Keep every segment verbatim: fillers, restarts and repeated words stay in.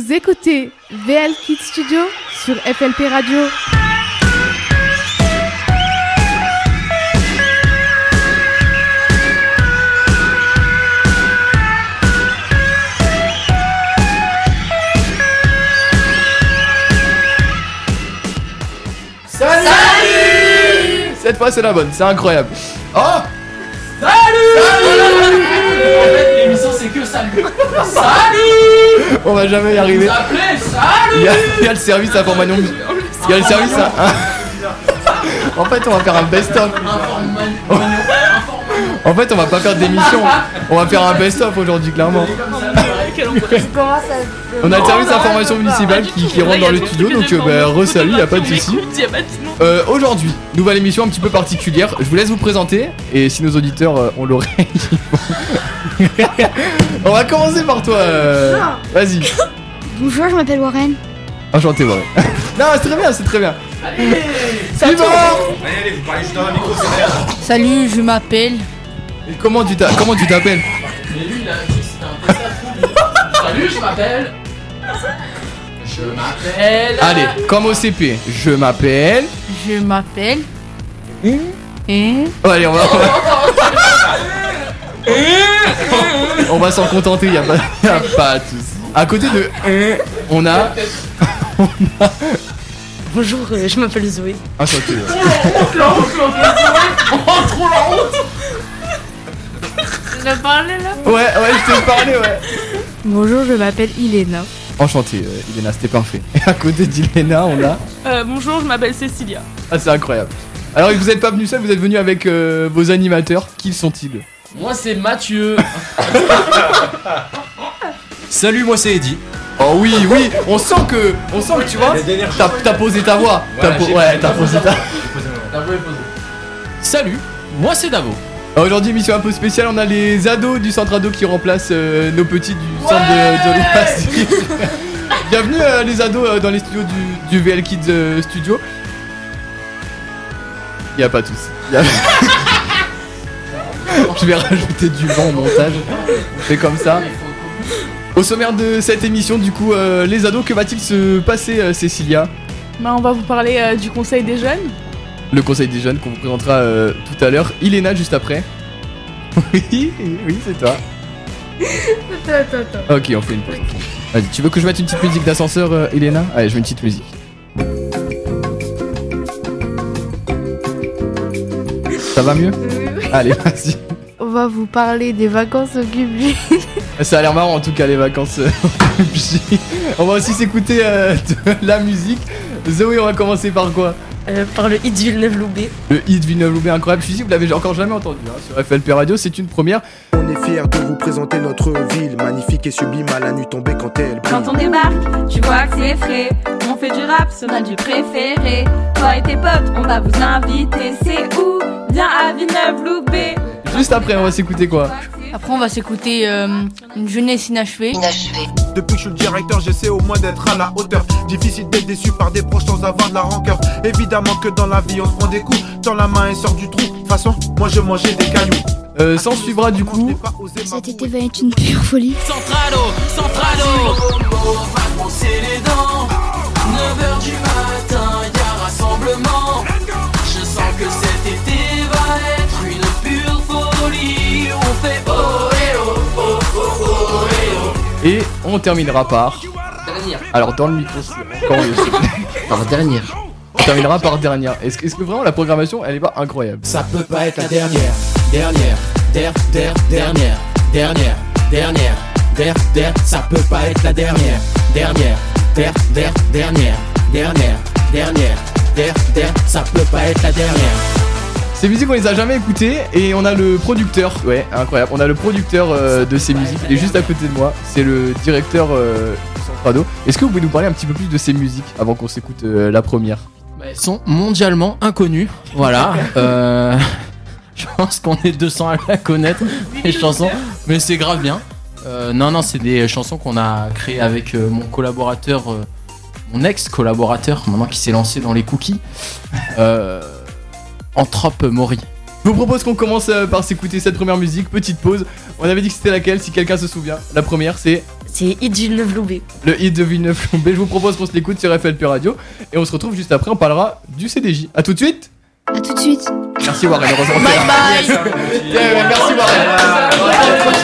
Vous écoutez V L Kids Studio sur F L P Radio. Salut, Salut Cette fois c'est la bonne, c'est incroyable. Oh Salut, Salut En fait l'émission c'est que salut. Salut. On va jamais y arriver. Vous appelez, salut. Il y, a, il y a le service information. Il y a le service à... En fait on va faire un best-of. En fait on va pas faire d'émission. On va faire un best-of aujourd'hui clairement. On a le service d'information municipale qui, qui rentre dans le studio, donc euh, bah, re-salut, y'a pas de soucis. Euh, aujourd'hui, nouvelle émission un petit peu particulière. Je vous laisse vous présenter, et si nos auditeurs euh, ont l'oreille, on va commencer par toi. Euh... Vas-y. Bonjour, je m'appelle Warren. Enchanté, Warren. Non, c'est très bien, c'est très bien. Allez, c'est bon. Allez, allez, vous parlez juste dans le micro, c'est bien. Salut, je m'appelle. Et comment tu t'a- comment tu t'appelles? Mais lui, il a dit c'était un test à Salut, je m'appelle. Je m'appelle. Allez, comme au C P, je m'appelle. Je m'appelle. Mmh. Et. Oh, allez, on va. On va s'en contenter, y'a pas, y a pas de soucis. À côté de on a. on a... Bonjour, euh, je m'appelle Zoé. Enchanté. Oh la honte, la honte, la honte. Oh, trop la honte. Tu l'as parlé là? Ouais, ouais, je t'ai parlé, ouais. Bonjour, je m'appelle Iléna. Enchanté, euh, Iléna, c'était parfait. Et à côté d'Iléna, on a. Euh, bonjour, je m'appelle Cécilia. Ah, c'est incroyable. Alors, vous êtes pas venus seuls, vous êtes venus avec euh, vos animateurs. Qui sont-ils? Moi c'est Mathieu. Salut, moi c'est Eddy. Oh oui, oui, on sent que, on sent que tu vois, t'as, t'as posé ta voix. Voilà, t'as po- j'ai ouais, posé t'as ma posé voix. ta. La voix est posée. Salut, moi c'est Davo. Alors, aujourd'hui, émission un peu spéciale, on a les ados du centre ado qui remplacent euh, nos petits du centre de, de loisirs. Bienvenue euh, les ados euh, dans les studios du, du V L Kids euh, Studio. Y'a pas de soucis. Y a... Je vais rajouter du vent au montage. On fait comme ça. Au sommaire de cette émission, du coup, euh, les ados, que va-t-il se passer, euh, Cécilia? Bah, on va vous parler euh, du conseil des jeunes. Le conseil des jeunes qu'on vous présentera euh, tout à l'heure. Iléna juste après. Oui, oui, c'est toi. Attends, attends, attends. Ok, on fait une pause. Vas-y, tu veux que je mette une petite musique d'ascenseur, euh, Iléna? Allez, je mets une petite musique. Ça va mieux? Allez, vas-y. On va vous parler des vacances au Gubli. Ça a l'air marrant en tout cas les vacances. euh, On va aussi s'écouter euh, de la musique. Zoé, on va commencer par quoi? Euh, par le hit Villeneuve-Loubet. Le hit Villeneuve-Loubet incroyable. Je suis dit, vous l'avez encore jamais entendu hein, sur F L P Radio, c'est une première. On est fiers de vous présenter notre ville, magnifique et sublime à la nuit tombée quand elle brille. Quand on débarque, tu vois que c'est frais. On fait du rap, c'est notre du préféré. Toi et tes potes, on va vous inviter. C'est où? Viens à Villeneuve-Loubet. Juste après, on va s'écouter quoi? Après, on va s'écouter euh, une jeunesse inachevée. Depuis que je suis le directeur, j'essaie au moins d'être à la hauteur. Difficile d'être déçu par des proches sans avoir de la rancœur. Évidemment que dans la vie on se prend des coups, tend la main et sort du trou. De toute façon, moi je mangeais des cailloux. Euh, s'en suivra du coup. Cet été va être une pure folie. Centralo, Centralo. On va brosser les dents. neuf heures du matin, y'a rassemblement. Je sens que cet été va être une pure folie. On fait oh et oh, oh oh oh et oh. Et on terminera par. Dernière. Alors dans le micro, c'est encore mieux. Par dernière. On terminera par dernière. Est-ce que, est-ce que vraiment la programmation elle est pas incroyable? Ça peut pas être la dernière, dernière, der, der, dernière, dernière, dernière, der, der, ça peut pas être la dernière, dernière, der, der, dernière, dernière, dernière, der, der, ça peut pas être la dernière. Ces musiques on les a jamais écoutées et on a le producteur, ouais incroyable, on a le producteur euh, de ces musiques, il est juste à côté de moi, c'est le directeur euh, du Centre Ado. Est-ce que vous pouvez nous parler un petit peu plus de ces musiques avant qu'on s'écoute euh, la première? Bah, elles sont mondialement inconnues, voilà. euh, je pense qu'on est deux cents à la connaître, les chansons, mais c'est grave bien. Euh, non, non, c'est des chansons qu'on a créées avec euh, mon collaborateur, euh, mon ex-collaborateur, maintenant qui s'est lancé dans les cookies. Euh, Anthrope Mori. Je vous propose qu'on commence euh, par s'écouter cette première musique, petite pause. On avait dit que c'était laquelle, si quelqu'un se souvient. La première c'est C'est Hit Villeneuve-Loubet. Le hit de Villeneuve-Loubet, je vous propose qu'on se l'écoute sur F L P Radio. Et on se retrouve juste après, on parlera du C D J. A tout de suite. A tout de suite. Merci Warren, heureusement. Bye bye. Yeah, merci Warren.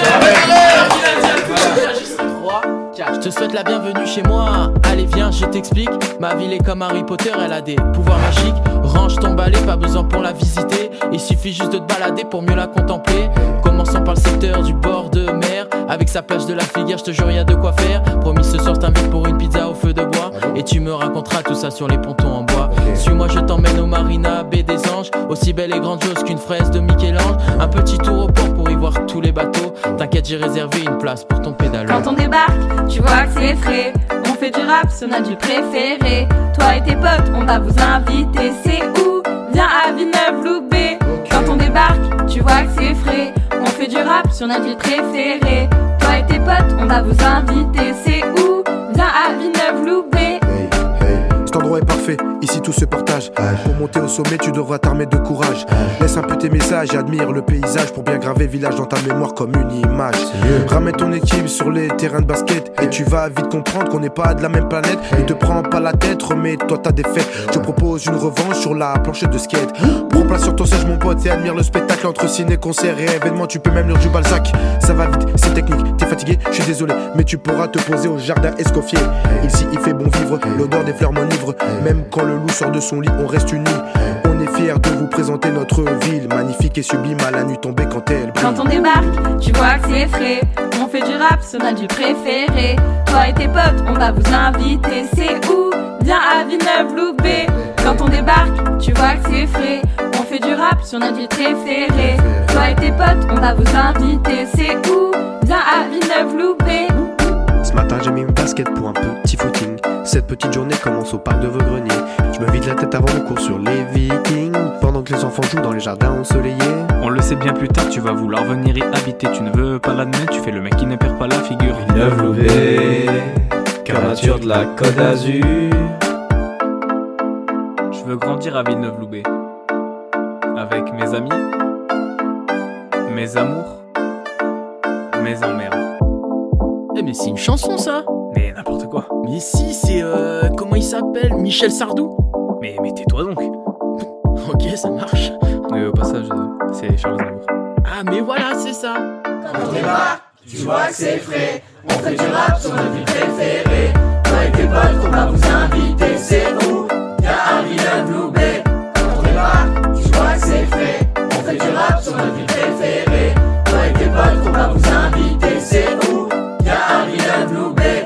Je te souhaite la bienvenue chez moi. Allez viens, je t'explique. Ma ville est comme Harry Potter, elle a des pouvoirs magiques. Range ton balai, pas besoin pour la visiter. Il suffit juste de te balader pour mieux la contempler. Commençons par le secteur du bord de mer. Avec sa plage de la Figuière, je te jure y'a de quoi faire. Promis ce soir je t'invite pour une pizza au feu de bois. Et tu me raconteras tout ça sur les pontons en bois. Suis-moi, je t'emmène au Marina, baie des Anges. Aussi belle et grandiose qu'une fraise de Michel-Ange. Un petit tour au port pour y voir tous les bateaux. T'inquiète, j'ai réservé une place pour ton pédalo. Quand on débarque, tu vois que c'est frais. On fait du rap sur notre ville préférée. Toi et tes potes, on va vous inviter. C'est où? Viens à Villeneuve-Loubet. Quand on débarque, tu vois que c'est frais. On fait du rap sur notre ville préférée. Toi et tes potes, on va vous inviter. C'est où? Viens à Villeneuve-Loubet. Cet endroit est parfait, ici tout se partage. Pour monter au sommet, tu devras t'armer de courage. Laisse un peu tes messages et admire le paysage pour bien graver village dans ta mémoire comme une image. Ramène ton équipe sur les terrains de basket et tu vas vite comprendre qu'on n'est pas de la même planète. Ne te prends pas la tête, remets-toi ta défaite. Je propose une revanche sur la planchette de skate. Prends place sur ton siège mon pote et admire le spectacle. Entre ciné, concert et événement, tu peux même lire du Balzac. Ça va vite, c'est technique, t'es fatigué, je suis désolé, mais tu pourras te poser au jardin Escoffier. Ici il fait bon vivre, l'odeur des fleurs m'enivre. Même quand le loup sort de son lit, on reste unis. On est fiers de vous présenter notre ville, magnifique et sublime à la nuit tombée quand elle brille. Quand on débarque, tu vois que c'est frais. On fait du rap sur notre ville préférée. Toi et tes potes, on va vous inviter. C'est où? Viens à Villeneuve-Loubet. Quand on débarque, tu vois que c'est frais. On fait du rap sur notre ville préférée. Toi et tes potes, on va vous inviter. C'est où? Viens à Villeneuve-Loubet. Ce matin j'ai mis une basket pour un petit footing. Cette petite journée commence au parc de Vaugrenez. Je me vide la tête avant le cours sur les Vikings. Pendant que les enfants jouent dans les jardins ensoleillés. On le sait bien plus tard, tu vas vouloir venir y habiter. Tu ne veux pas l'admettre, tu fais le mec qui ne perd pas la figure. Villeneuve-Loubet, cœur nature de la Côte d'Azur. Je veux grandir à Villeneuve-Loubet. Avec mes amis, mes amours, mes emmerdes. Eh mais c'est une chanson ça. Mais n'importe quoi. Mais si, c'est euh... comment il s'appelle? Michel Sardou. Mais, mais tais-toi donc. Ok, ça marche. Mais au passage, c'est Charles Aznavour. Ah mais voilà, c'est ça. Quand on débarque, tu vois que c'est frais. On fait du rap sur notre ville préférée. Toi et tes potes, on va vous inviter. C'est où? Viens à Villeneuve-Loubet. Quand on débarque, tu vois que c'est frais. On fait du rap sur notre ville préférée. Toi et tes potes, on va vous inviter. C'est où? Viens à Villeneuve-Loubet.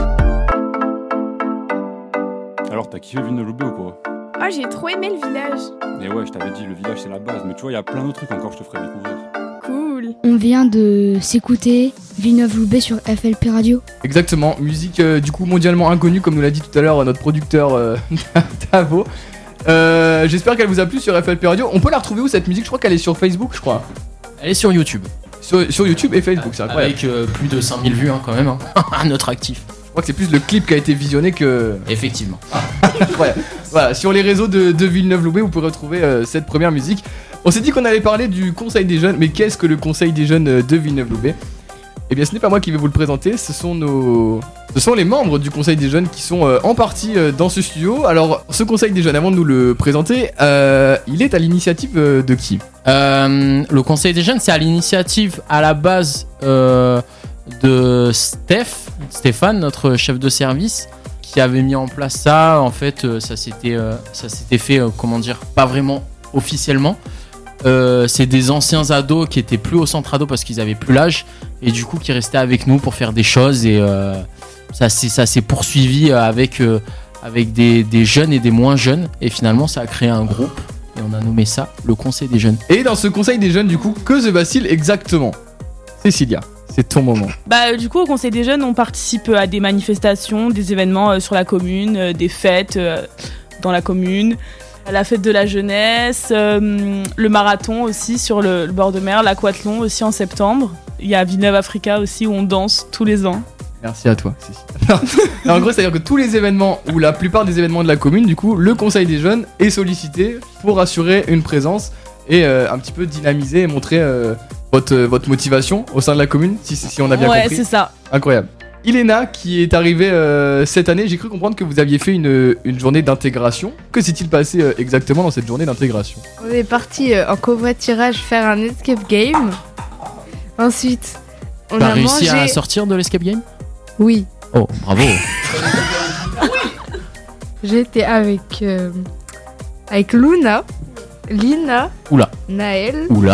Alors, t'as kiffé Villeneuve-Loubet ou quoi? Ah, j'ai trop aimé le village. Et ouais, je t'avais dit, le village c'est la base, mais tu vois, il y a plein d'autres trucs encore, je te ferai découvrir. Cool. On vient de s'écouter Villeneuve-Loubet sur F L P Radio. Exactement, musique euh, du coup mondialement inconnue, comme nous l'a dit tout à l'heure notre producteur euh, Tavo. Euh, J'espère qu'elle vous a plu sur F L P Radio. On peut la retrouver où cette musique? Je crois qu'elle est sur Facebook, je crois. Elle est sur YouTube. Sur, sur YouTube et Facebook, c'est incroyable. Avec euh, plus de cinq mille vues hein, quand même, hein. À notre actif. Je crois que c'est plus le clip qui a été visionné que... Effectivement. Incroyable. Voilà, sur les réseaux de, de Villeneuve-Loubet, vous pourrez retrouver euh, cette première musique. On s'est dit qu'on allait parler du Conseil des jeunes, mais qu'est-ce que le Conseil des jeunes de Villeneuve-Loubet? Eh bien, ce n'est pas moi qui vais vous le présenter, ce sont nos... Ce sont les membres du Conseil des jeunes qui sont euh, en partie euh, dans ce studio. Alors, ce Conseil des jeunes, avant de nous le présenter, euh, il est à l'initiative euh, de qui? euh, Le Conseil des jeunes, c'est à l'initiative à la base euh, de Steph, Stéphane, notre chef de service, qui avait mis en place ça. En fait, euh, ça s'était euh, ça s'était fait, euh, comment dire, pas vraiment officiellement. Euh, c'est des anciens ados qui étaient plus au centre ado parce qu'ils avaient plus l'âge et du coup qui restaient avec nous pour faire des choses et euh, ça s'est ça s'est poursuivi avec euh, avec des, des jeunes et des moins jeunes et finalement ça a créé un groupe et on a nommé ça le Conseil des jeunes. Et dans ce Conseil des jeunes, du coup, que se passe-t-il exactement? Cécilia, c'est ton moment. Bah du coup au Conseil des jeunes on participe à des manifestations, des événements euh, sur la commune, euh, des fêtes euh, dans la commune, la fête de la jeunesse, euh, le marathon aussi sur le, le bord de mer, l'aquathlon aussi en septembre. Il y a Villeneuve Africa aussi où on danse tous les ans. Merci à toi, Cécilia. En gros, c'est-à-dire que tous les événements, ou la plupart des événements de la commune, du coup, le Conseil des jeunes est sollicité pour assurer une présence et euh, un petit peu dynamiser et montrer euh, votre, votre motivation au sein de la commune, si, si on a bien ouais, compris. Ouais, c'est ça. Incroyable. Ilena qui est arrivée euh, cette année. J'ai cru comprendre que vous aviez fait une, une journée d'intégration. Que s'est-il passé euh, exactement dans cette journée d'intégration? On est parti euh, en covoiturage faire un escape game. Ensuite, on T'as a réussi mangé... à sortir de l'escape game? Oui. Oh, bravo. J'étais avec, euh, avec Luna, Lina, Oula. Naël, Oula.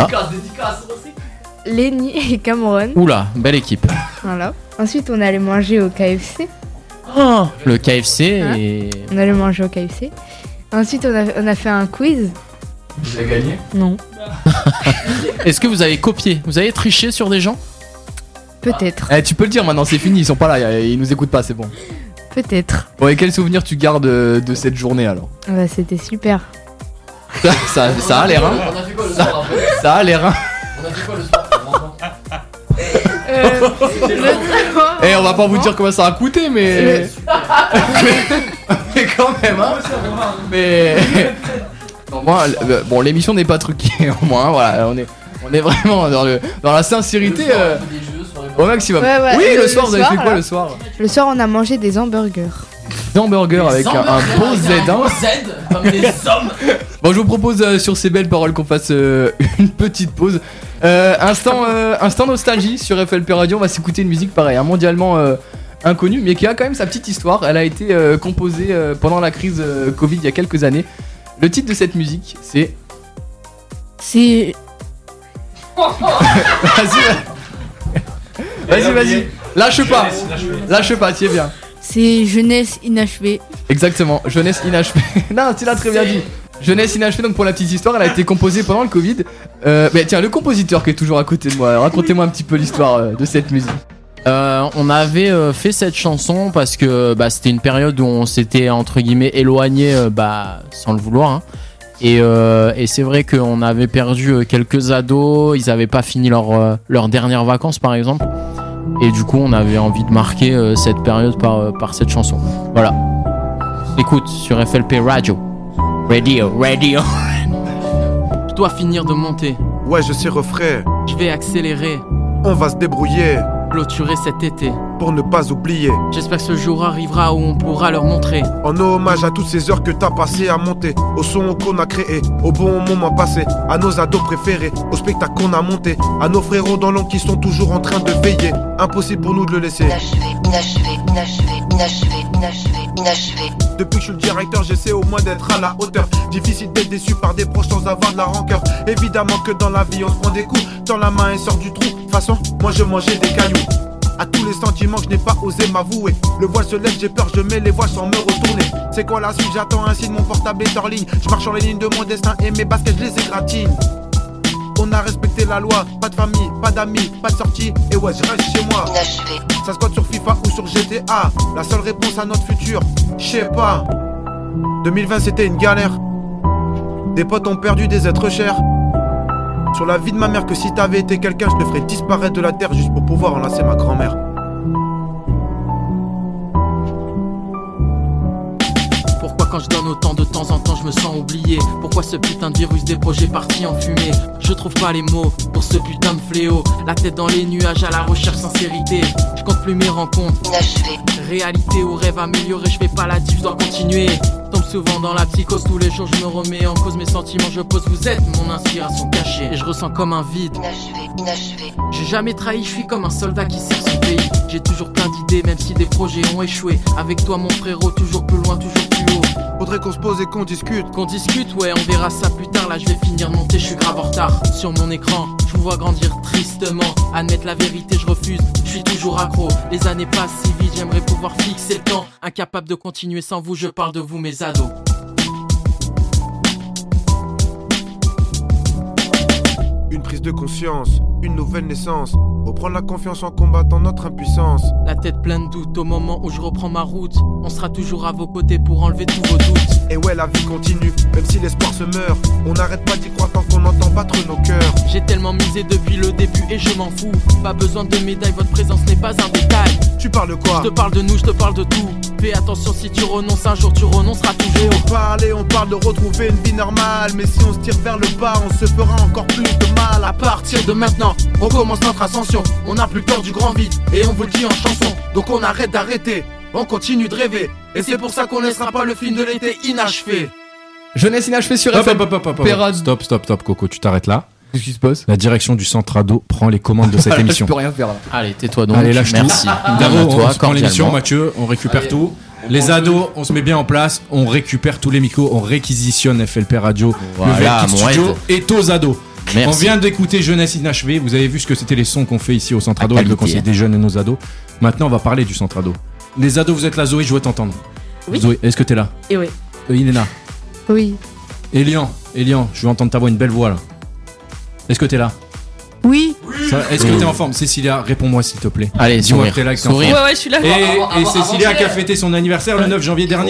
Lenny et Cameron. Oula, belle équipe. Voilà. Ensuite, on allait manger au K F C. Oh, le K F C Hein et... On allait manger au K F C. Ensuite, on a, on a fait un quiz. Vous avez gagné? Non. Est-ce que vous avez copié? Vous avez triché sur des gens? Peut-être. Eh, tu peux le dire maintenant, c'est fini, ils sont pas là, ils nous écoutent pas, c'est bon. Peut-être. Bon, et quel souvenir tu gardes de, de cette journée alors? Ah bah, c'était super. ça, ça, ça a l'air, hein? On a fait quoi le soir après? Ça a l'air, hein? On a fait quoi le soir? Euh, Eh, on va pas vous dire comment ça a coûté, mais. mais... mais quand même, hein? Mais. Au moins, euh, bon, l'émission n'est pas truquée, au moins, voilà, on est, on est vraiment dans, le, dans la sincérité euh, au maximum. Ouais, ouais, oui, le, le- soir, le vous avez soir, fait quoi là. le soir? Le soir, on a mangé des hamburgers. Des hamburgers avec un, un beau Z, hein? Z, comme des hommes. Bon, je vous propose euh, sur ces belles paroles qu'on fasse euh, une petite pause. Euh, instant, euh, instant nostalgie sur F L P Radio. On va s'écouter une musique pareille, hein, mondialement euh, inconnue, mais qui a quand même sa petite histoire. Elle a été euh, composée euh, pendant la crise euh, Covid il y a quelques années. Le titre de cette musique, c'est. C'est. Vas-y, vas-y, vas-y. Lâche pas, lâche pas, tiens bien. C'est jeunesse inachevée. Exactement, jeunesse inachevée. Non, tu l'as très bien dit. Jeunesse inachevée, donc pour la petite histoire, elle a été composée pendant le Covid. Euh, mais tiens, le compositeur qui est toujours à côté de moi, racontez-moi un petit peu l'histoire euh, de cette musique. Euh, on avait euh, fait cette chanson parce que bah, c'était une période où on s'était entre guillemets éloigné, euh, bah, sans le vouloir. Hein. Et, euh, et c'est vrai qu'on avait perdu euh, quelques ados, ils avaient pas fini leur, euh, leurs dernières vacances par exemple. Et du coup, on avait envie de marquer euh, cette période par, euh, par cette chanson. Voilà. Écoute sur F L P Radio. Radio, radio. Je dois finir de monter. Ouais, je sais refrain. Je vais accélérer. On va se débrouiller. Clôturer cet été. Pour ne pas oublier. J'espère que ce jour arrivera où on pourra leur montrer. En hommage à toutes ces heures que t'as passées à monter. Au son qu'on a créé, au bon moment passé. À nos ados préférés, au spectacle qu'on a monté. À nos frérots dans l'ombre qui sont toujours en train de veiller. Impossible pour nous de le laisser. Inachevé, inachevé, inachevé, inachevé, inachevé, inachevé. Depuis que je suis le directeur, j'essaie au moins d'être à la hauteur. Difficile d'être déçu par des proches sans avoir de la rancœur. Évidemment que dans la vie on se prend des coups. Tends la main et sort du trou. De toute façon, moi je mangeais des cailloux. À tous les sentiments que je n'ai pas osé m'avouer. Le voile se lève, j'ai peur, je mets les voiles sans me retourner. C'est quoi la suite? J'attends un signe, mon portable est hors ligne. Je marche sur les lignes de mon destin et mes baskets je les égratigne. On a respecté la loi, pas de famille, pas d'amis, pas de sortie. Et ouais, je reste chez moi. Inachevé. Ça squatte sur FIFA ou sur G T A. La seule réponse à notre futur, je sais pas. deux mille vingt c'était une galère. Des potes ont perdu des êtres chers. Sur la vie de ma mère, que si t'avais été quelqu'un, je te ferais disparaître de la terre juste pour pouvoir enlacer ma grand-mère. Pourquoi quand je donne autant de temps en temps je me sens oublié? Pourquoi ce putain de virus des projets partis en fumée? Je trouve pas les mots pour ce putain de fléau. La tête dans les nuages à la recherche sincérité. Je compte plus mes rencontres. Inachevé. Réalité ou rêve amélioré, je fais pas la diff, je dois continuer. Tombe souvent dans la psychose, tous les jours je me remets en cause mes sentiments, je pose, vous êtes mon inspiration cachée. Et je ressens comme un vide. Inachevé, inachevé. J'ai jamais trahi, je suis comme un soldat qui sert son pays. J'ai toujours plein d'idées, même si des projets ont échoué. Avec toi mon frérot, toujours plus loin, toujours plus haut. Faudrait qu'on se pose et qu'on discute. Qu'on discute, ouais, on verra ça plus tard. Là je vais finir de monter, je suis grave en retard. Sur mon écran, je vous vois grandir tristement. Admettre la vérité, je refuse, je suis toujours accro. Les années passent si vite, j'aimerais pouvoir fixer le temps. Incapable de continuer sans vous, je parle de vous mes ados. Une prise de conscience, une nouvelle naissance. Reprendre la confiance en combattant notre impuissance. La tête pleine de doutes au moment où je reprends ma route. On sera toujours à vos côtés pour enlever tous vos doutes. Et ouais, la vie continue, même si l'espoir se meurt. On n'arrête pas d'y croire tant qu'on entend battre nos cœurs. J'ai tellement misé depuis le début et je m'en fous. Pas besoin de médaille, votre présence n'est pas un détail. Tu parles de quoi? Je te parle de nous, je te parle de tout. Fais attention, si tu renonces un jour, tu renonceras toujours. On parle et on parle de retrouver une vie normale. Mais si on se tire vers le bas, on se fera encore plus de mal. À partir de maintenant, on commence notre ascension. On n'a plus peur du grand vide et on vous le dit en chanson. Donc on arrête d'arrêter, on continue de rêver. Et c'est pour ça qu'on laissera pas le film de l'été inachevé. Jeunesse inachevée sur Hop, F M. hop, hop, hop, hop. Pérad. Stop, stop, stop, Coco, tu t'arrêtes là. Qu'est-ce qui se passe? La direction du centre ado prend les commandes de cette Là, émission. Je peux rien faire là. Allez, tais-toi donc. Allez, lâche Merci. tout. Davo, on Calme-toi, prend l'émission, cordialement. Mathieu, on récupère Allez. tout. Les ados, on se met bien en place, on récupère tous les micros, on réquisitionne F L P Radio. Voilà, le Velkit mon Studio aide. est aux ados. Merci. On vient d'écouter Jeunesse Inachevée. Vous avez vu ce que c'était les sons qu'on fait ici au centre La ado avec le qualité. conseil des jeunes et nos ados. Maintenant, on va parler du centre ado. Les ados, vous êtes là, Zoé, je veux t'entendre. Oui. Zoé, est-ce que t'es là? Et ouais. Euh, Iléna. Oui. Elian, Elian, je veux entendre ta voix, une belle voix là. Est-ce que t'es là? Oui. Ça, Est-ce que t'es en forme? Cécilia, réponds-moi s'il te plaît. Allez, dis-moi sourire. que t'es là, que t'es en Sourire. forme. Ouais, ouais, je suis là. Et, Avant- et avant- Cécilia avant- qui a fêté son anniversaire le neuf janvier dernier.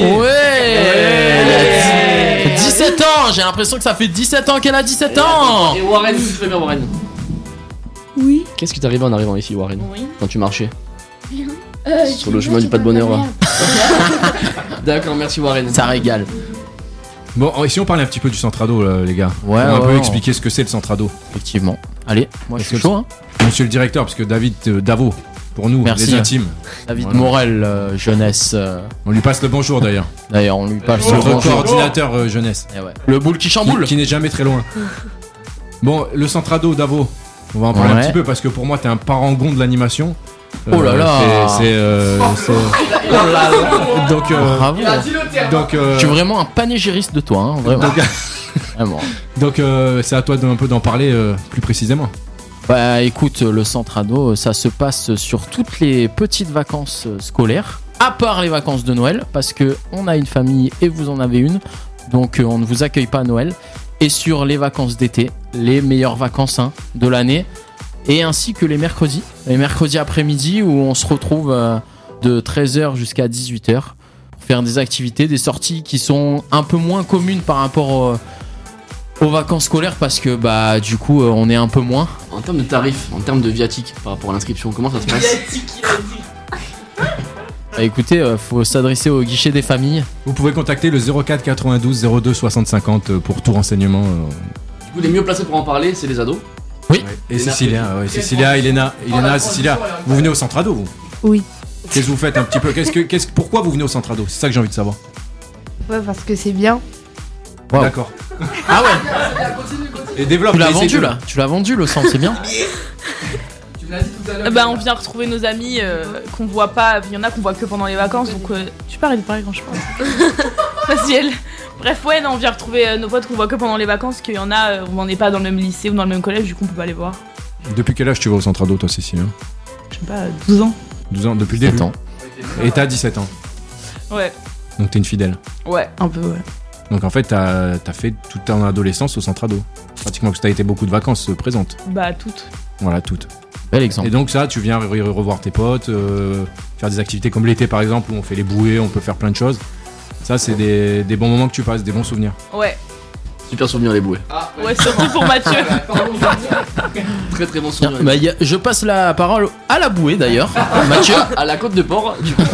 Ouais. dix-sept ans, j'ai l'impression que ça fait dix-sept ans qu'elle a dix-sept ans. Et Warren, très bien Warren. Oui. Qu'est-ce qui t'arrive en arrivant ici, Warren? Oui. Quand tu marchais Euh, sur le chemin du pas de bonheur là. D'accord, merci Warren. Ça régale. Bon, et si on parlait un petit peu du centre ado, là, les gars. Ouais, on va un ouais, peu ouais. expliquer ce que c'est le centre ado. Effectivement. Allez, moi je Est-ce suis que chaud. Hein. Monsieur le directeur, parce que David euh, Davo, pour nous, Merci. les intimes. David Voilà. Morel, euh, jeunesse. euh, On lui passe le bonjour d'ailleurs. D'ailleurs, on lui passe le Notre bonjour. coordinateur euh, jeunesse. Eh ouais. Le boule qui Qui, chamboule. qui n'est jamais très loin. Bon, le centre ado, Davo. On va en parler Ouais. un petit peu parce que pour moi, t'es un parangon de l'animation. Oh là là. C'est. c'est, euh, c'est- Oh là là. Donc, euh, Bravo. donc, euh, Je suis vraiment un panégériste de toi, hein, vraiment. donc, Vraiment. donc, euh, c'est à toi d'un peu d'en parler euh, plus précisément. Bah écoute, le centre ado, ça se passe sur toutes les petites vacances euh, scolaires, à part les vacances de Noël, parce que on a une famille et vous en avez une, donc euh, on ne vous accueille pas à Noël. Et sur les vacances d'été, les meilleures vacances hein, de l'année, et ainsi que les mercredis, les mercredis après-midi où on se retrouve euh, de treize heures jusqu'à dix-huit heures pour faire des activités, des sorties qui sont un peu moins communes par rapport au- aux vacances scolaires parce que bah du coup euh, on est un peu moins. En termes de tarifs, en termes de viatique par rapport à l'inscription, comment ça se passe? Bah écoutez, euh, faut s'adresser au guichet des familles. Vous pouvez contacter le zéro quatre quatre-vingt-douze zéro deux soixante cinquante euh, pour tout renseignement. euh. Du coup, les mieux placés pour en parler, c'est les ados. Oui. Et Les Cécilia, mercredis. ouais, Cécilia, Iléna, Iléna, Cécilia, vous venez au centre ado, vous? Oui. Qu'est-ce que vous faites un petit peu qu'est-ce que, qu'est-ce, Pourquoi vous venez au centre ado? C'est ça que j'ai envie de savoir. Ouais, parce que c'est bien. Wow. D'accord. Ah ouais. Et développe. Tu l'as essaye vendu de- là. Tu l'as vendu le sang, c'est bien. Euh, Bah, on vient retrouver nos amis euh, qu'on voit pas. Il y en a qu'on voit que pendant les vacances, donc euh, tu peux arrêter de parler quand je parle. Facile. Bref, ouais, non, on vient retrouver euh, nos potes qu'on voit que pendant les vacances, qu'il y en a, euh, on n'en est pas dans le même lycée ou dans le même collège, du coup on peut pas les voir. Depuis quel âge tu vas au centre ado, toi, Cécilia? Je sais pas, douze ans. douze ans, depuis le sept début. ans. Et t'as dix-sept ans. Ouais, Donc t'es une fidèle. ouais, un peu, ouais. Donc en fait, t'as, as fait toute ton adolescence au centre ado. Pratiquement parce que t'as été beaucoup de vacances euh, présentes. Bah, toutes. Voilà, toutes. Bel exemple. Et donc ça, tu viens re- re- revoir tes potes, euh, faire des activités comme l'été par exemple, où on fait les bouées, on peut faire plein de choses. Ça, c'est des, des bons moments que tu passes, des bons souvenirs. Ouais, Super souvenir les bouées. ouais, surtout pour Mathieu. Très très bon Tiens, souvenir. bah, y a- je passe la parole à la bouée d'ailleurs. Mathieu. À la côte de port, du coup.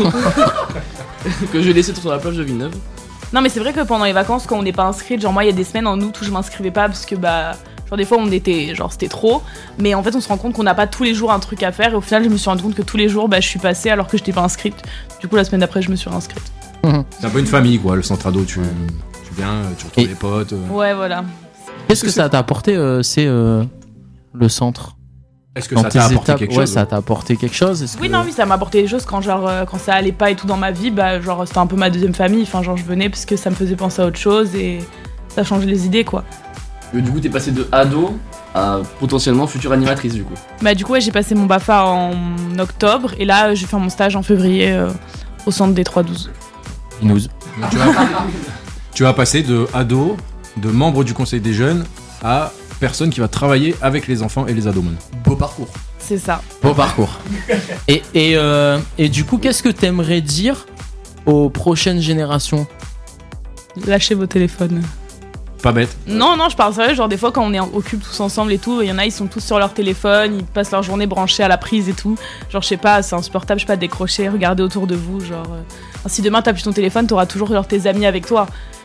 Que j'ai laissé sur la plage de Villeneuve. Non, mais c'est vrai que pendant les vacances, quand on n'est pas inscrite, genre moi, il y a des semaines en août où je m'inscrivais pas parce que bah. Genre des fois on était, genre c'était trop, mais en fait on se rend compte qu'on n'a pas tous les jours un truc à faire et au final je me suis rendu compte que tous les jours bah je suis passée alors que j'étais pas inscrite. Du coup la semaine d'après je me suis réinscrite. C'est un peu une famille quoi, le centre ado, tu, tu viens, tu retrouves Et- les potes. euh. Ouais voilà. Qu'est-ce que ça t'a apporté, euh, c'est euh, le centre? Est-ce que Dans ça tes t'a apporté étapes, quelque ouais, chose ça t'a apporté quelque chose? Est-ce Oui que- non oui ça m'a apporté des choses quand genre euh, quand ça allait pas et tout dans ma vie, bah genre c'était un peu ma deuxième famille, enfin genre je venais parce que ça me faisait penser à autre chose et ça changeait les idées quoi. Et du coup, t'es passé de ado à potentiellement future animatrice du coup. Bah du coup ouais, j'ai passé mon BAFA en octobre et là euh, j'ai fait mon stage en février euh, au centre des trois douze. Binous. Donc, tu, vas, tu vas passer de ado, de membre du conseil des jeunes, à personne qui va travailler avec les enfants et les ados. man. Beau parcours. C'est ça. Beau parcours. Et, et, euh, et du coup, qu'est-ce que t'aimerais dire aux prochaines générations? Lâchez vos téléphones. Pas bête. Non, non, je parle sérieux, genre des fois quand on est en- occupe tous ensemble et tout, il y en a, ils sont tous sur leur téléphone, ils passent leur journée branchés à la prise et tout. Genre, je sais pas, c'est insupportable, je sais pas, décrocher, regarder autour de vous, genre... euh, si demain t'as plus ton téléphone, t'auras toujours genre, tes amis avec toi.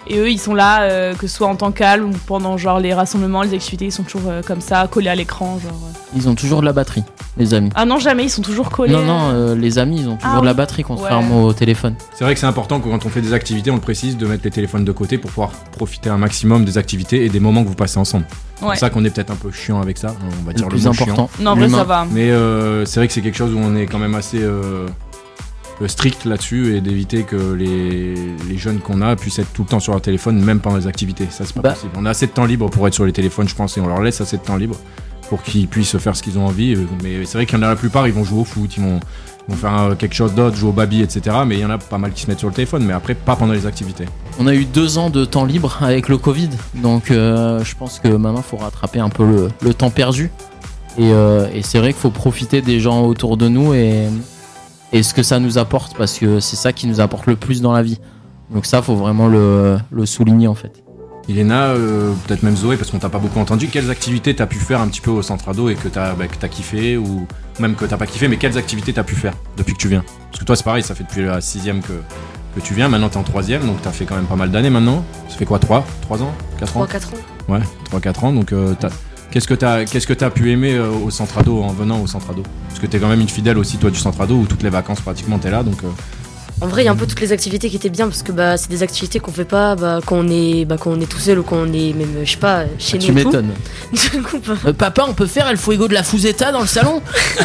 Et eux, ils sont là, euh, que ce soit en temps calme ou pendant genre les rassemblements, les activités, ils sont toujours euh, comme ça, collés à l'écran. Genre. Ils ont toujours de la batterie, les amis. Ah non, jamais, ils sont toujours collés. Non, non, euh, les amis, ils ont toujours Ah de la oui. batterie, contrairement Ouais. au téléphone. C'est vrai que c'est important que quand on fait des activités, on le précise, de mettre les téléphones de côté pour pouvoir profiter un maximum des activités et des moments que vous passez ensemble. Ouais. C'est ça qu'on est peut-être un peu chiant avec ça, on va dire le, plus mot important. chiant. Non, en vrai, ça va. Mais euh, c'est vrai que c'est quelque chose où on est quand même assez euh, strict là-dessus et d'éviter que les, les jeunes qu'on a puissent être tout le temps sur leur téléphone, même pendant les activités. Ça, c'est pas Bah. possible. On a assez de temps libre pour être sur les téléphones, je pense, et on leur laisse assez de temps libre pour qu'ils puissent faire ce qu'ils ont envie. Mais c'est vrai qu'il y en a la plupart, ils vont jouer au foot, ils vont, ils vont faire euh, quelque chose d'autre, jouer au baby, et cetera. Mais il y en a pas mal qui se mettent sur le téléphone, mais après, pas pendant les activités. On a eu deux ans de temps libre avec le Covid, donc euh, je pense que maintenant, il faut rattraper un peu le, le temps perdu. Et, euh, et c'est vrai qu'il faut profiter des gens autour de nous et, et ce que ça nous apporte, parce que c'est ça qui nous apporte le plus dans la vie. Donc ça, faut vraiment le, le souligner en fait. Iléna, euh, peut-être même Zoé, parce qu'on t'a pas beaucoup entendu, quelles activités t'as pu faire un petit peu au centre ado et que t'as, bah, que t'as kiffé, ou même que t'as pas kiffé, mais quelles activités t'as pu faire depuis que tu viens? Parce que toi, c'est pareil, ça fait depuis la sixième que, que tu viens, maintenant t'es en troisième, donc t'as fait quand même pas mal d'années maintenant. Ça fait quoi, trois trois ans quatre ans trois quatre ans. Ouais, trois quatre ans, donc euh, t'as... Qu'est-ce que t'as, qu'est-ce que t'as pu aimer euh, au centre ado en venant au centre ado? Parce que t'es quand même une fidèle aussi, toi, du centre ado, où toutes les vacances pratiquement t'es là, donc... Euh... En vrai, il y a un peu toutes les activités qui étaient bien parce que bah, c'est des activités qu'on fait pas bah, quand, on est, bah, quand on est tout seul ou quand on est même, je sais pas, chez Ah, nous. tu m'étonnes. Du coup, bah, Euh, papa, on peut faire El Fuego de la Fuseta dans le salon?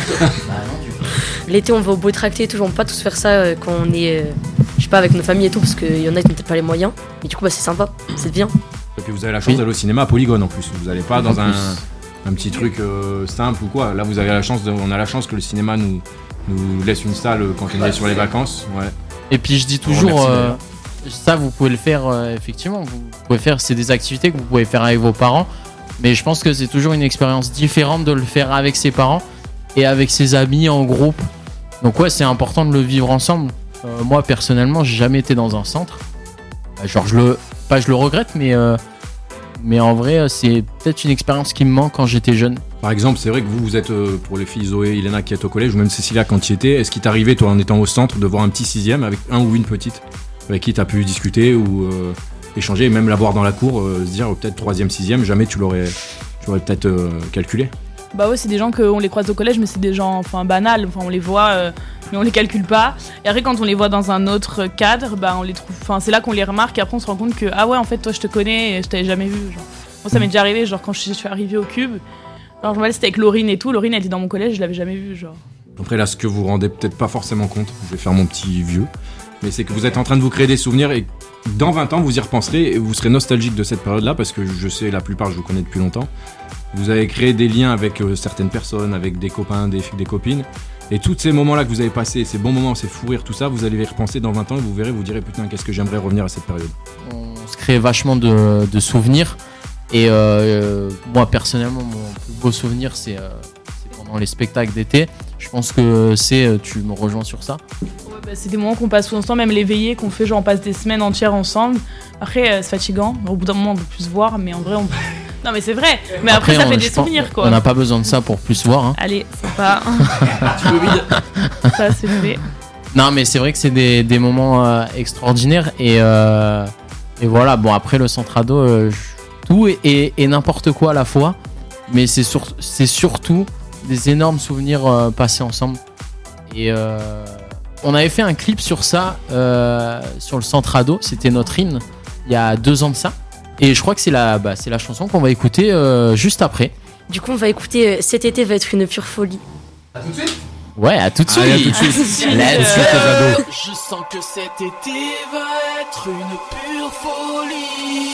l'été, on va au beau tracté et tout, on peut pas tous faire ça euh, quand on est, euh, je sais pas, avec nos familles et tout parce qu'il y en a qui n'ont peut-être pas les moyens. Mais du coup, bah, c'est sympa, c'est bien. Et puis vous avez la chance d'aller au cinéma à Polygone en plus, vous allez pas dans En un, plus. un petit truc euh, simple ou quoi. Là, vous avez la chance, de, on a la chance que le cinéma nous, nous laisse une salle quand on est sur les vacances. Ouais. Et puis je dis On remercie, toujours, euh, d'ailleurs. ça vous pouvez le faire euh, effectivement, vous pouvez faire, c'est des activités que vous pouvez faire avec vos parents, mais je pense que c'est toujours une expérience différente de le faire avec ses parents et avec ses amis en groupe. Donc ouais, c'est important de le vivre ensemble. Euh, moi personnellement, j'ai jamais été dans un centre. Euh, Genre je le, pas je le regrette, mais euh, mais en vrai, euh, c'est peut-être une expérience qui me manque quand j'étais jeune. Par exemple, c'est vrai que vous, vous êtes, euh, pour les filles Zoé, Iléna qui est au collège, ou même Cécilia quand tu y étais, est-ce qu'il t'arrivait, toi, en étant au centre, de voir un petit sixième avec un ou une petite, avec qui tu as pu discuter ou euh, échanger, et même la voir dans la cour, euh, se dire euh, peut-être troisième, sixième, jamais tu l'aurais, tu l'aurais peut-être euh, calculé? Bah ouais, c'est des gens qu'on les croise au collège, mais c'est des gens enfin banals. Enfin, on les voit, euh, mais on les calcule pas. Et après, quand on les voit dans un autre cadre, bah on les trouve. Enfin, c'est là qu'on les remarque. Et après, on se rend compte que ah ouais, en fait, toi, je te connais, et je t'avais jamais vu. Genre. Moi, ça m'est déjà arrivé. Genre quand je suis arrivée au Cube, alors je me rappelle, c'était avec Laurine et tout. Laurine, elle était dans mon collège, je l'avais jamais vue. Genre. Après, là, ce que vous rendez peut-être pas forcément compte, je vais faire mon petit vieux, mais c'est que vous êtes en train de vous créer des souvenirs et dans vingt ans, vous y repenserez et vous serez nostalgique de cette période-là parce que je sais, la plupart, je vous connais depuis longtemps. Vous avez créé des liens avec euh, certaines personnes, avec des copains, des, des copines. Et tous ces moments-là que vous avez passés, ces bons moments, ces fous rires, tout ça, vous allez y repenser dans vingt ans et vous verrez, vous direz putain, qu'est-ce que j'aimerais revenir à cette période. On se crée vachement de, de souvenirs. Et euh, moi, personnellement, mon plus beau souvenir, c'est euh, c'est pendant les spectacles d'été. Je pense que c'est, euh, tu me rejoins sur ça. Ouais, bah, c'est des moments qu'on passe tout ensemble, même les veillées qu'on fait, genre on passe des semaines entières ensemble. Après, euh, c'est fatigant. Au bout d'un moment, on peut plus se voir, mais en vrai, on. Non, mais c'est vrai. Mais après, ça on- fait je des pense- souvenirs, quoi. On n'a pas besoin de ça pour plus se voir. Hein. Allez, c'est pas. Ça, c'est fait. Non, mais c'est vrai que c'est des, des moments euh, extraordinaires. Et, euh, et voilà, bon, après le centre ado, euh, je- tout et, et- et n'importe quoi à la fois. Mais c'est sur- c'est surtout des énormes souvenirs euh, passés ensemble. Et euh, on avait fait un clip sur ça, euh, sur le centre ado. C'était notre hymne, il y a deux ans de ça. Et je crois que c'est la, bah, c'est la chanson qu'on va écouter euh, juste après. Du coup, on va écouter euh, Cet été va être une pure folie. Ouais, à tout de suite. Allez, à tout de suite. Let's À tout de suite, les ados. Je sens que cet été va être une pure folie.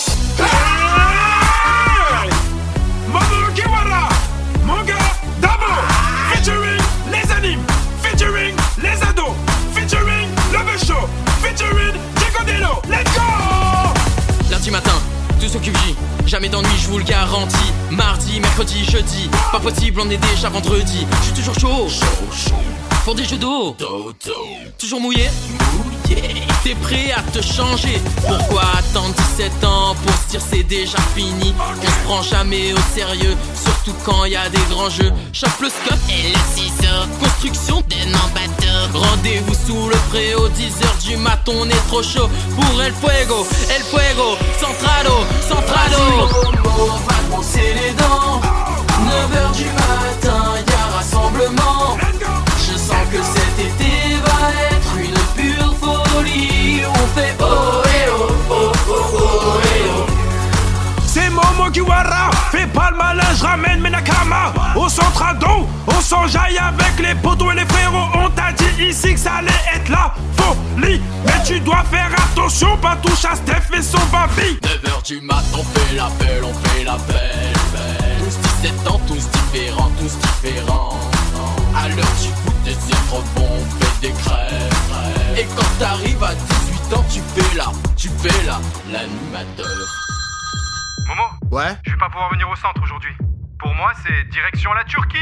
Maman Kiwara, mon gars, d'abord, featuring les animes, featuring les ados, featuring le show, featuring Jacodelo, let's go! Lundi matin, tout s'occupe J. Jamais d'ennui, je vous le garantis. Mardi, mercredi, jeudi. Pas possible, on est déjà vendredi. Je suis toujours chaud. Pour des jeux d'eau. Toujours mouillé. T'es prêt à te changer. Pourquoi attendre dix-sept ans pour se dire c'est déjà fini? On se prend jamais au sérieux, surtout quand y a des grands jeux. Chope le scope et le ciseau. Construction des non-bateaux. Rendez-vous sous le préau, dix heures du mat. ton est trop chaud pour El Fuego, El Fuego, Centrado, Centrado. On va brosser les dents. neuf heures du matin, y'a rassemblement. Je sens que cet été va être une pure folie. On fait oh eh oh, oh oh oh eh oh. C'est Momo Kiwara, fais pas le malin, je ramène mes nakama. Au centrado, on s'enjaille avec les potos et les frérots. On t'a dit ici que ça allait être la folie, mais tu dois faire attention, pas touche à Steph et son baby. neuf heures du mat, on fait la belle, on fait la belle, belle. Tous dix-sept ans, tous différents, tous différents. À l'heure du goûter, c'est trop bon, on fait des crèves, crèves. Et quand t'arrives à dix-huit ans, tu fais là, tu fais là, l'animateur. Momo? Ouais? Je vais pas pouvoir venir au centre aujourd'hui. Pour moi, c'est direction la Turquie.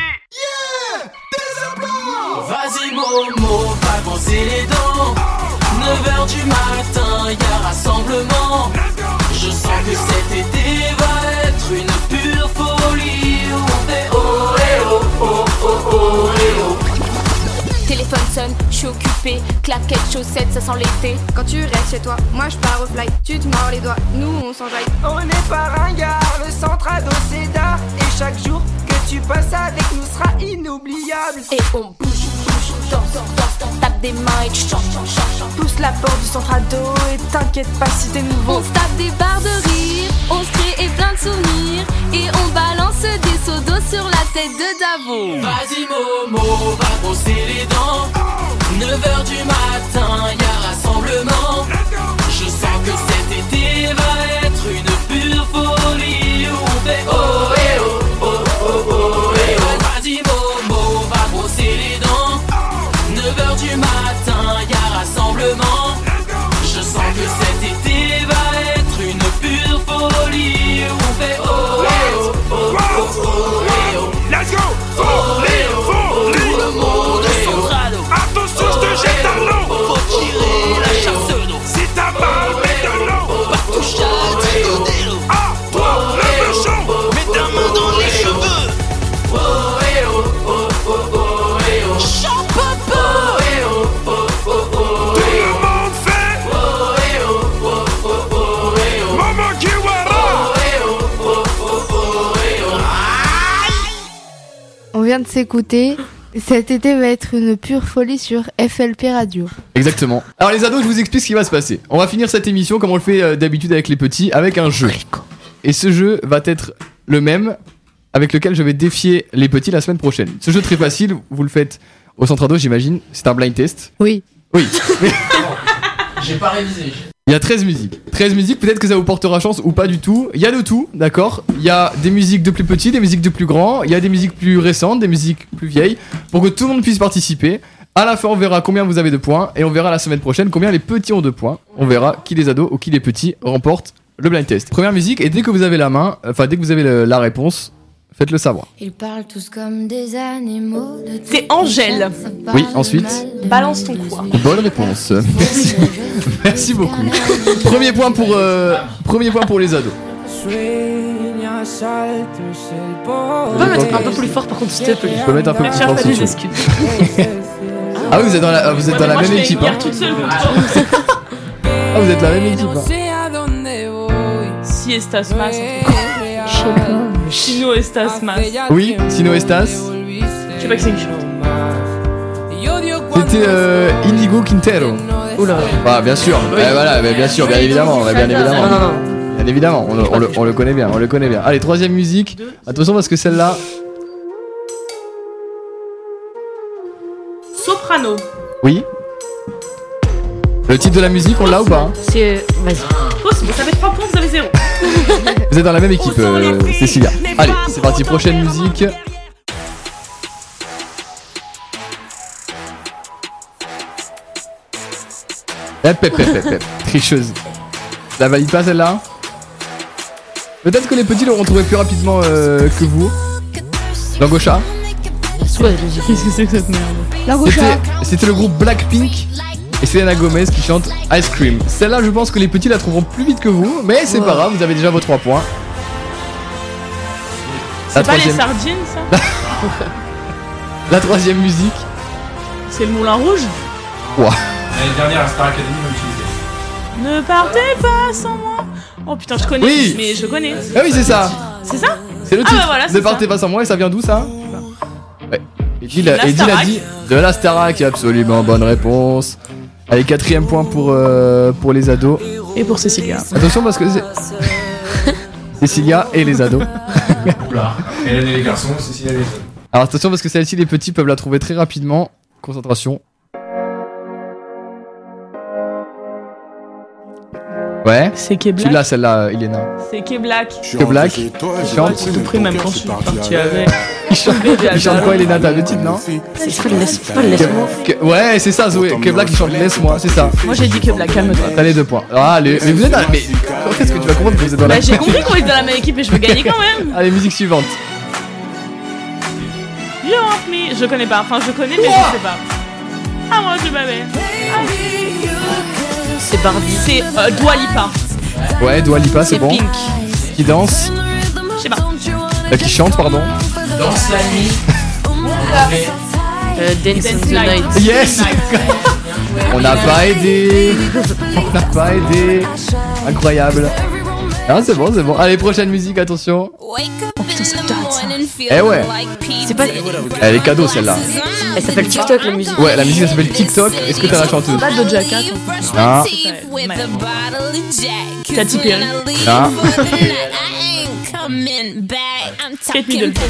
Yeah! Vas-y Momo, va brosser les dents. neuf heures du matin, y'a rassemblement. Je sens que cet été va être une pure folie. On fait oh eh oh, oh oh oh eh oh. Téléphone sonne, je suis occupé, claquettes, chaussettes, ça sent l'été. Quand tu restes chez toi, moi je pars au fly, tu te mords les doigts, nous on s'enjaille. On n'est pas ringard, le centrado c'est d'art. Et chaque jour que tu passes avec nous sera inoubliable. Et on bouge, bouge, danse, danse, danse, tape des mains et chante, chante, chante. Pousse la porte du centrado et t'inquiète pas si t'es nouveau. On se tape des barres de rire, on se crée et plein de souvenirs. Et on balance des seaux d'eau sur la tête de Davo. Vas-y Momo, va brosser les dents. neuf heures du matin, y'a rassemblement. Je sens que cet été va être une pure folie. On fait oh eh oh, oh oh oh eh oh. Vas-y Momo, va brosser les dents. neuf heures du matin, y'a rassemblement. Je sens que cet été va être une pure folie. On fait oh eh oh, oh oh oh eh oh. Let's go! Folie, folie! Tout le monde est centrado. Attention, je te jette à l'eau! Faut tirer la chasse d'eau. Si t'as mal, mets de l'eau! Pas toucher à Digodelo. Ah, toi, le peu chaud! Mets ta main dans les cheveux. Oh eh oh, oh oh oh eh oh. Chapopo. Oh eh oh, oh oh oh Tout eh le oh. monde fait! Oh eh oh, oh oh oh eh oh. Momo Kiwara! Oh eh oh, oh oh oh eh oh. On vient de s'écouter. Cet été va être une pure folie sur F L P Radio. Exactement. Alors les ados, je vous explique ce qui va se passer. On va finir cette émission comme on le fait euh, d'habitude avec les petits, avec un jeu. Et ce jeu va être le même avec lequel je vais défier les petits la semaine prochaine. Ce jeu très facile, vous le faites au centre ado, j'imagine. C'est un blind test. Oui. Oui. J'ai pas révisé. Il y a treize musiques. treize musiques, peut-être que ça vous portera chance ou pas du tout. Il y a de tout, d'accord. Il y a des musiques de plus petits, des musiques de plus grands. Il y a des musiques plus récentes, des musiques plus vieilles. Pour que tout le monde puisse participer. À la fin, on verra combien vous avez de points. Et on verra la semaine prochaine combien les petits ont de points. On verra qui les ados ou qui les petits remportent le blind test. Première musique, et dès que vous avez la main, enfin dès que vous avez le- la réponse, faites-le savoir. Ils parlent tous comme des animaux. De C'est Angèle. Oui, ensuite. Balance ton quoi. Bonne réponse. Merci, Merci beaucoup. Premier point pour, euh, premier point pour les ados. Tu On peut mettre un peu plus fort par contre s'il te plaît. Je peux mettre un peu plus fort si tu veux. Ah oui, vous êtes dans la, vous êtes dans la même équipe. Hein. Ah, vous êtes la même équipe. Hein. Si Estas Mas. Je sais pas. Chino Estas Mas. Oui, Sino Estas. Je sais pas que c'est une chose. C'était euh, Inigo Quintero. Oula. Ah, bien sûr. Eh, voilà, mais bien sûr, bien évidemment, bien évidemment. Non, non, non. Bien évidemment, on le, on, le, on le connaît bien, on le connaît bien. Allez, troisième musique. Attention parce que celle-là. Soprano. Oui. Le titre de la musique, on l'a ou pas? C'est. Vas-y. Fausse, ça fait trois points, vous avez zéro. Vous êtes dans la même équipe, euh, Cécilia. Allez, c'est parti, prochaine musique. Hep, hep, hep, hep, hep. Tricheuse. La valide pas celle-là? Peut-être que les petits l'auront trouvé plus rapidement euh, que vous. Langocha. Qu'est-ce que c'est que cette merde? C'était- C'était le groupe Blackpink et Selena Gomez qui chante Ice Cream. Celle-là, je pense que les petits la trouveront plus vite que vous, mais c'est pas grave, vous avez déjà vos trois points. C'est pas les sardines, ça? La troisième musique. C'est le Moulin Rouge? Ouah. L'année dernière, à Star Academy, on utilisait Ne partez pas sans moi. Oh putain, je connais, Oui. mais je connais. Ah oui, c'est ça. C'est ça? C'est le Ah titre. bah voilà, Ne c'est partez ça. pas sans moi et ça vient d'où ça? Ouais. Edil La a, Edil a Starac. dit de la Starac, absolument bonne réponse. Allez, quatrième point pour, euh, pour les ados. Et pour Cécilia. Attention parce que c'est. Cécilia et les ados. Oula. Hélène et les garçons, Cécilia et les ados. Alors attention parce que celle-ci, les petits peuvent la trouver très rapidement. Concentration. Ouais. C'est Keblak. Tu l'as celle-là, Iléna. C'est Keblak. Keblak. Il chante. J'ai tout pris même quand je suis partie avec. Il chante, il chante quoi, Iléna? T'as le titre, non? C'est pas le laisse- c'est pas le laisse-moi. Ke- Ouais, c'est ça, Zoé. Keblak, il chante Laisse-moi, c'est ça. Moi j'ai dit Keblak, calme-toi. T'as les deux points. Ah, allez, mais vous êtes dans la. Mais quand est-ce que tu vas comprendre que vous êtes dans la. Bah j'ai compris qu'on était dans la même équipe et je veux gagner quand même. Allez, musique suivante. You want me. Je connais pas, enfin je connais mais je sais pas. Ah moi je m'avais. C'est Barbie. C'est euh, Dua Lipa. Ouais, Dua Lipa, c'est C'est bon. Pink. Qui danse. Je sais pas. Euh, qui chante, pardon. Danse la nuit. Euh, Dance in the Night. Yes. On n'a pas aidé. On n'a pas aidé. Incroyable. Ah, c'est bon, c'est bon. Allez, prochaine musique, attention. Oh putain ça date. Eh ouais. C'est pas. Elle est cadeau celle-là. Elle s'appelle TikTok la musique. Ouais, la musique elle s'appelle TikTok. Est-ce que t'as la chanteuse? Pas Doja Cat. Ah. Katy Perry. Ah. Kate Middleton.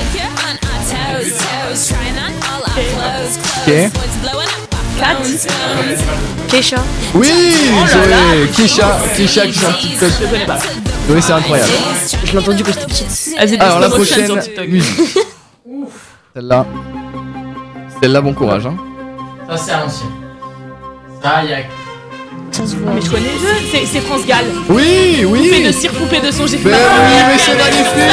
Ok. Kat. Keisha. Oui, Oh là Zoé. là. Kisha, Kisha qui chante TikTok. Je connais pas. Zoé, c'est incroyable. Je l'ai entendu quand j'étais petite. Elle faisait des Alors la slow motion prochaine sur TikTok. musique. Celle-là. Celle-là, bon courage. Hein. Ça, c'est à l'ancienne. Ça, y a. Mais je connais le jeu. C'est- C'est France Gall. Oui, oui. Poupée de cire, poupée de son, j'ai fait Mais ma oui, première mais c'est avec magnifique.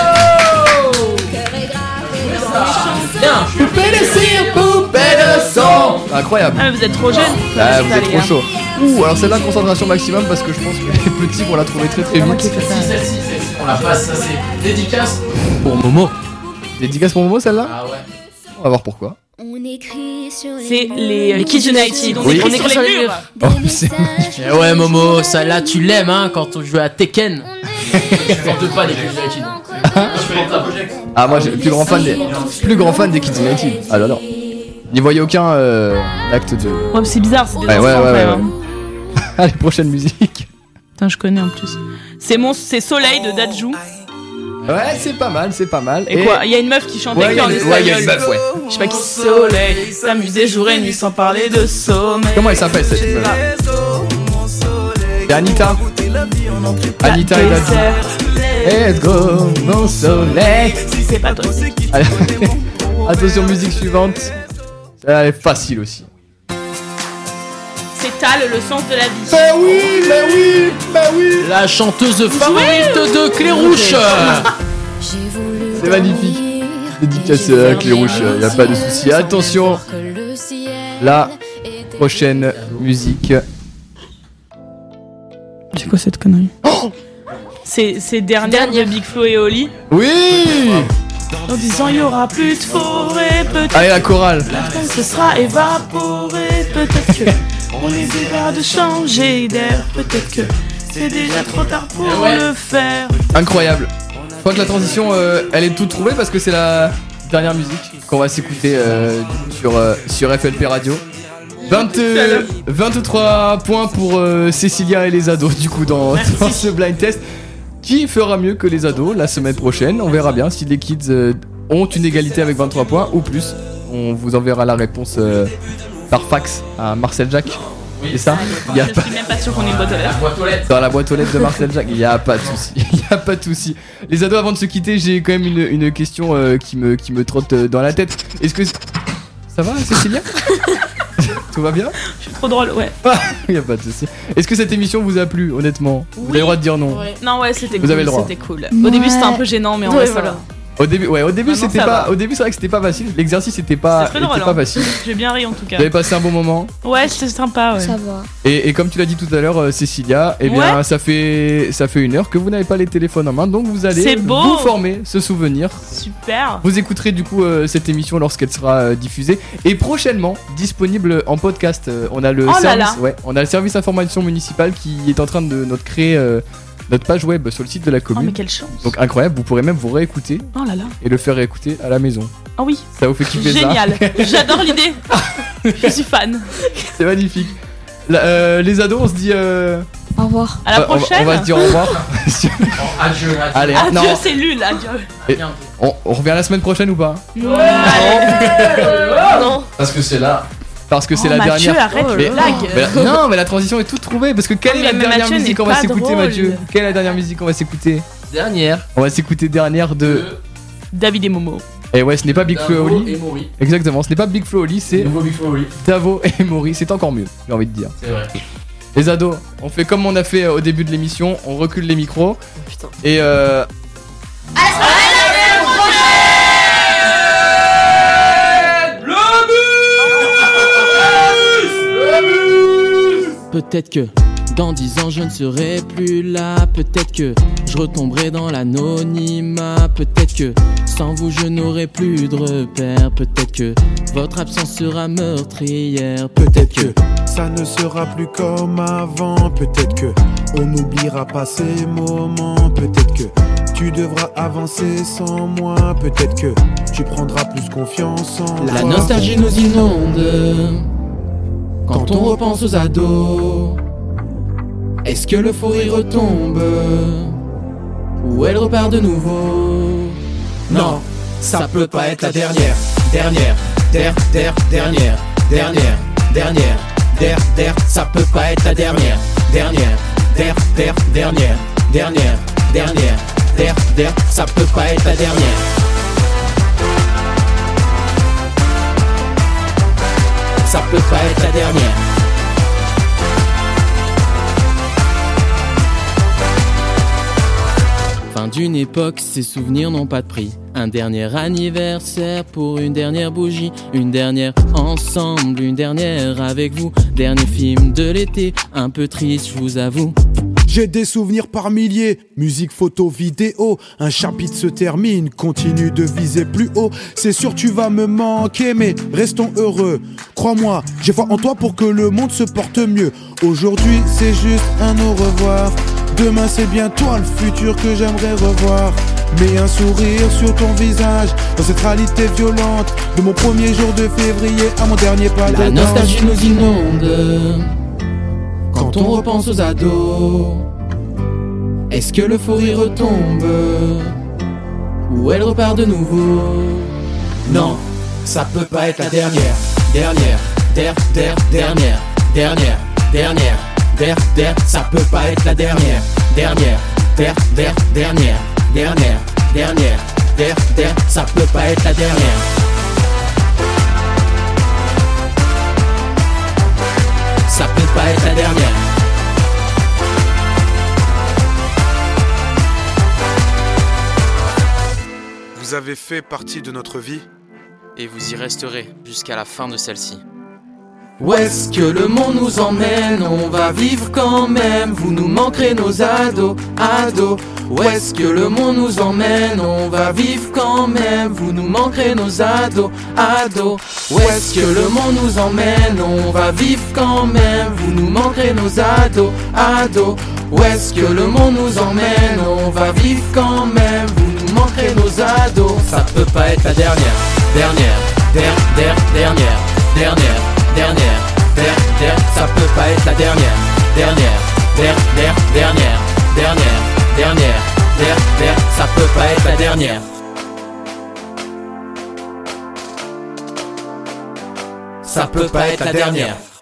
Bien. Poupée de cire, poupée de son. Incroyable. Ah mais vous êtes trop jeune. Ah, vous êtes trop chaud. Ouh, alors celle-là, concentration maximum parce que je pense que les petits vont la trouver très très vite. Celle-ci, celle-ci, celle-ci. On la passe, ça c'est dédicace pour Momo. Dédicace pour Momo celle-là? Ah ouais. On va voir pourquoi. C'est les, les Kids United. On Oui. écrit sur les murs. Oh, c'est Eh ouais, Momo, celle-là tu l'aimes, hein, quand on joue à Tekken. Je porte pas les Kids United. Je fais ta project. Ah, moi, j'ai plus grand fan des plus grand fan des Kids United. Ah là là. N'y voyez aucun euh, acte de. Ouais, mais c'est bizarre, c'est des Ouais, enfants ouais, ouais, quand ouais, même. ouais. Allez, prochaine musique. Putain, je connais en plus. C'est mon, c'est Soleil de Dadju. Ouais, c'est pas mal, c'est pas mal. Et, quoi, il y a une meuf qui chantait Ouais, y a en une- espagnol. ouais, y a une meuf, ouais. Je sais pas qui. Soleil, s'amuser jour et nuit sans parler de sommeil. Comment elle s'appelle cette meuf? C'est Anita. Anita et Dadju. Let's go, mon soleil. C'est pas toi. Allez, attention, musique suivante. Elle est facile aussi. C'est Tal, le sens de la vie. Bah oui, bah oui, bah oui. La chanteuse favorite de Clérouche. C'est magnifique. Dédicace à Clérouche, y a pas de souci. Attention, la prochaine musique. C'est quoi cette connerie? C'est c'est dernière de Big Flo et Oli. Oui. En disant il y aura plus de forêt, peut-être. Allez, la chorale. La France se sera évaporée, peut-être que on est déjà de changer d'air, peut-être que c'est déjà trop tard pour le faire. Incroyable. Je crois que la transition, euh, elle est toute trouvée parce que c'est la dernière musique qu'on va s'écouter euh, du coup, sur, euh, sur F L P Radio. vingt, euh, vingt-trois points pour euh, Cécilia et les ados du coup dans, dans ce blind test. Qui fera mieux que les ados la semaine prochaine? On verra bien si les kids euh, ont une égalité avec vingt-trois points ou plus. On vous enverra la réponse euh, par fax à Marcel Jacques. C'est ça? Il y a Je pas... suis même pas sûr qu'on ait une boîte aux lettres. Dans la boîte aux lettres de Marcel Jacques, il n'y a pas de souci. Il n'y a pas de souci. Les ados, avant de se quitter, j'ai quand même une, une question euh, qui, me, qui me trotte euh, dans la tête. Est-ce que. Ça va, Cécilia? Tout va bien? Je suis trop drôle, ouais. Il n'y a pas de souci. Est-ce que cette émission vous a plu, honnêtement? Vous avez le droit de dire non. Non, ouais, c'était Vous cool. avez le droit. C'était cool. Au début, c'était un peu gênant, mais en Ouais, vrai, ça voilà. va. Au début, ouais, au début Maintenant, c'était ça pas, va. au début c'est vrai que c'était pas facile. L'exercice était pas, C'est très était drôle, pas hein. facile. J'ai bien ri en tout cas. Vous avez passé un bon moment. Ouais, c'était sympa, ouais. Ça va. Et, et comme tu l'as dit tout à l'heure, euh, Cécilia, eh bien Ouais. ça fait, ça fait une heure que vous n'avez pas les téléphones en main, donc vous allez C'est beau. vous former ce souvenir. Super. Vous écouterez du coup euh, cette émission lorsqu'elle sera euh, diffusée et prochainement disponible en podcast. Euh, on a le Oh là service, là. ouais, on a le service information municipale qui est en train de notre créer euh, notre page web sur le site de la Oh, commune. mais quelle chance. Donc incroyable, vous pourrez même vous réécouter Oh là là. et le faire réécouter à la maison. Ah oui. Ça vous fait kiffer ça? Génial. J'adore l'idée. Je suis fan. C'est magnifique. La- euh, les ados, on se dit. Euh... Au revoir. À la euh, on va- prochaine. On va, se dire au revoir. Adieu, adieu. Allez, Adieu, non. c'est nul. Adieu. Et on, on revient la semaine prochaine ou pas? Non. Parce que c'est là. Parce que c'est Oh, la Mathieu, dernière. arrête mais, les blagues. mais la- non, mais la transition est toute trouvée. Parce que quelle Oh, est la mais dernière Mathieu musique n'est qu'on va pas s'écouter, drôle. Mathieu? Quelle est la dernière musique qu'on va s'écouter? Dernière. On va s'écouter dernière de. David et Momo. Et ouais, ce n'est pas Big Flo et Davo Oli. et Maury. Exactement, ce n'est pas Big Flo et Oli, c'est Nouveau Big Flo et Oli. Davo et Maury. C'est encore mieux, j'ai envie de dire. C'est vrai. Les ados, on fait comme on a fait euh, au début de l'émission, on recule les micros. Putain. Et euh. Peut-être que dans dix ans je ne serai plus là. Peut-être que je retomberai dans l'anonymat. Peut-être que sans vous je n'aurai plus de repères. Peut-être que votre absence sera meurtrière. Peut-être que ça ne sera plus comme avant. Peut-être que on n'oubliera pas ces moments. Peut-être que tu devras avancer sans moi. Peut-être que tu prendras plus confiance en la toi. nostalgie nous inonde quand on repense aux ados. Est-ce que l'euphorie retombe ou elle repart de nouveau? Non, ça peut pas être la dernière. Dernière, der, der, dernière, dernière, dernière, der, der, ça peut pas être la dernière. Dernière, der, der, dernière, dernière, dernière, der, der, ça peut pas être la dernière. Ça peut pas être la dernière. Fin d'une époque, ces souvenirs n'ont pas de prix. Un dernier anniversaire pour une dernière bougie. Une dernière ensemble, une dernière avec vous. Dernier film de l'été, un peu triste, je vous avoue. J'ai des souvenirs par milliers, musique, photo, vidéo. Un chapitre se termine, continue de viser plus haut. C'est sûr tu vas me manquer, mais restons heureux. Crois-moi, j'ai foi en toi pour que le monde se porte mieux. Aujourd'hui c'est juste un au revoir. Demain c'est bien toi le futur que j'aimerais revoir. Mets un sourire sur ton visage dans cette réalité violente. De mon premier jour de février à mon dernier pas de La danse. nostalgie nous inonde quand on repense aux ados. Est-ce que l'euphorie retombe ou elle repart de nouveau? Non, ça peut pas être la dernière. Dernière, der, der, dernière, dernière, dernière, der, der, ça peut pas être la dernière. Dernière, der, der, dernière, dernière, dernière, der, der, ça peut pas être la dernière. Ça peut pas être la dernière. Vous avez fait partie de notre vie. Et vous y resterez jusqu'à la fin de celle-ci. Où est-ce que le monde nous emmène? On va vivre quand même. Vous nous manquerez nos ados, ados. Où est-ce que le monde nous emmène? On va vivre quand même. Vous nous manquerez nos ados, ados. Où est-ce que le monde nous emmène? On va vivre quand même. Vous nous manquerez nos ados, ados. Où est-ce que le monde nous emmène? On va vivre quand même. Vous nous manquerez nos ados. Ça peut pas être la dernière. Dernière, der, der, dernière, dernière, dernière, der, der, ça peut pas être la dernière. Dernière, der, der, dernière, dernière, dernière, der, der, ça peut pas être la dernière. Ça peut pas être la dernière.